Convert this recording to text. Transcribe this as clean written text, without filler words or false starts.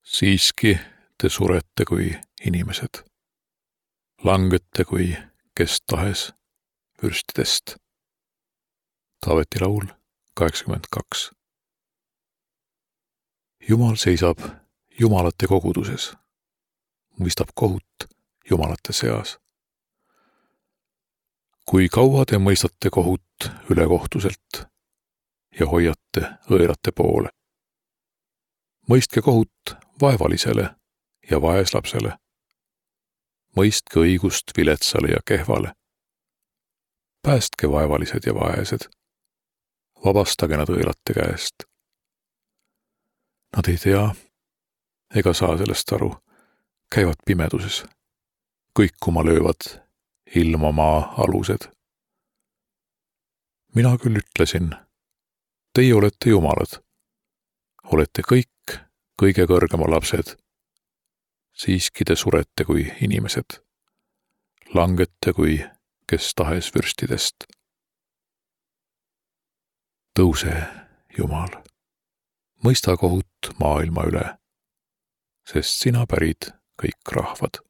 Siiski te surette kui inimesed. Langete kui kes tahes vürstidest. Taaveti laul 82. Jumal seisab jumalate koguduses, mõistab kohut jumalate seas. Kui kaua te mõistate kohut ülekohtuselt ja hoiate õelate poole? Mõistke kohut vaevalisele ja vaeslapsele. Mõistke õigust viletsale ja kehvale. Päästke vaevalised ja vaesed. Vabastage nad õelate käest. Nad ei tea ega saa sellest aru, käivad pimeduses. Kõikuma löövad ilma maa alused. Mina küll ütlesin, teie olete jumalad. Olete kõik kõige kõrgema lapsed. Siiski te surete kui inimesed. Langete kui kes tahes vürstidest. Tõuse, Jumal, mõista kohut maailma üle, sest sina pärid kõik rahvad.